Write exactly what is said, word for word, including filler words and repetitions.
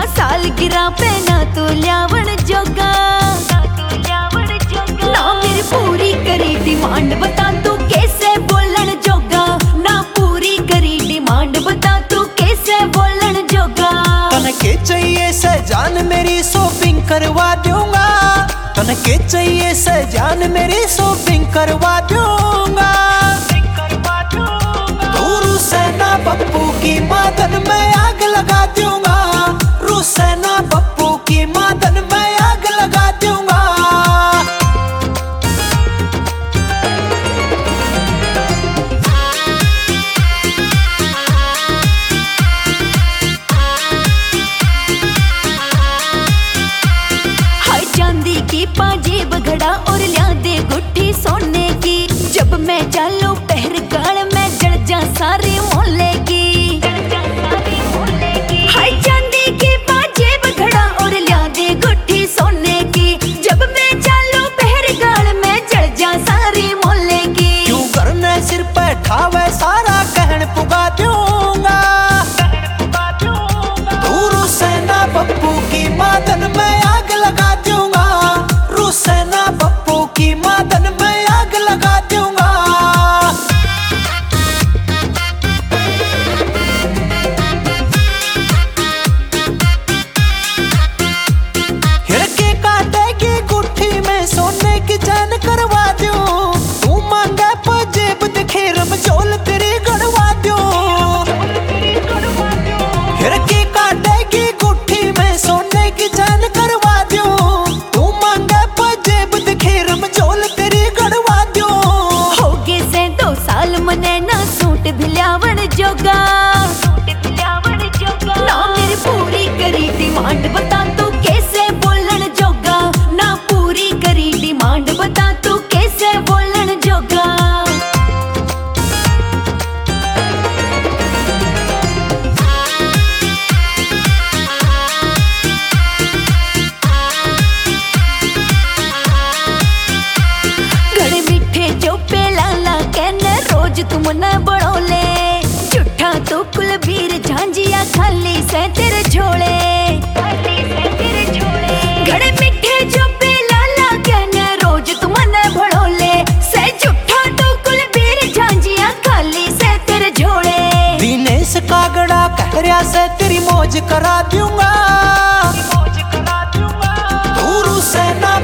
सालगिरह पे ना तू ल्यावण जोगा, ना मेरी पूरी करी डिमांड बता तू कैसे बोलन जोगा, ना पूरी करी डिमांड बता तू कैसे बोलन जोगा। तन के चाहिए सजान मेरी शॉपिंग करवा दूंगा, तन के चाहिए सजान मेरी शॉपिंग करवा दूंगा। रूसैना पप्पू की मादन में आग लगा दूंगा, रूसैना पप्पू की मादन में आग लगा दूंगा। हाय चांदी की पाजेब घड़ा और लिया दे गुट्ठी सोने की, जब मैं चालू पहर गाल में जड़ जा सारे मोहल्ले की। हाय चांदी की पाजेब घड़ा और लिया दे गुट्ठी सोने की, जब मैं चालू पहर गाल में जड़ जा सारे मोहल्ले की। क्यों करने सिर पे ठावे सारा कहन पुगा दूंगा, रूसैना पप्पू की मादन में आग लगा दूंगा, रूसैना पप्पू की मादन में आग लगा दूंगा। हिरके कांटे की गुट्ठी में सोने की चैन करवा दूं, तू मांगे पजेब दिखे रमजोल तेरी गड़वा दूं। हिरके कांटे की गुट्ठी में सोने की चैन करवा दूं, तू मांगे पजेब दिखे रमजोल तेरी गड़वा दूं। हो गए से दो साल मने ना सूट भिल्यावण जोगा, ना मेरी पूरी करी डिमांड बता तू कैसे बोलन जोगा, ना पूरी करी डिमांड बता तू कैसे बोलन जोगा। घड़े मीठे जो पे लाला कहने रोज तुमने बड़ोले, झूठा तो कुलबीर झांझिया खाली से तेरे झोले। घड़े मीठे जो पे लाला कहने रोज तुमने बड़ोले, से झूठा तो कुलबीर झांझिया खाली से तेरे झोले। दिनेश कागड़ा कह रहा से तेरी मौज करा दूंगा, रूसैना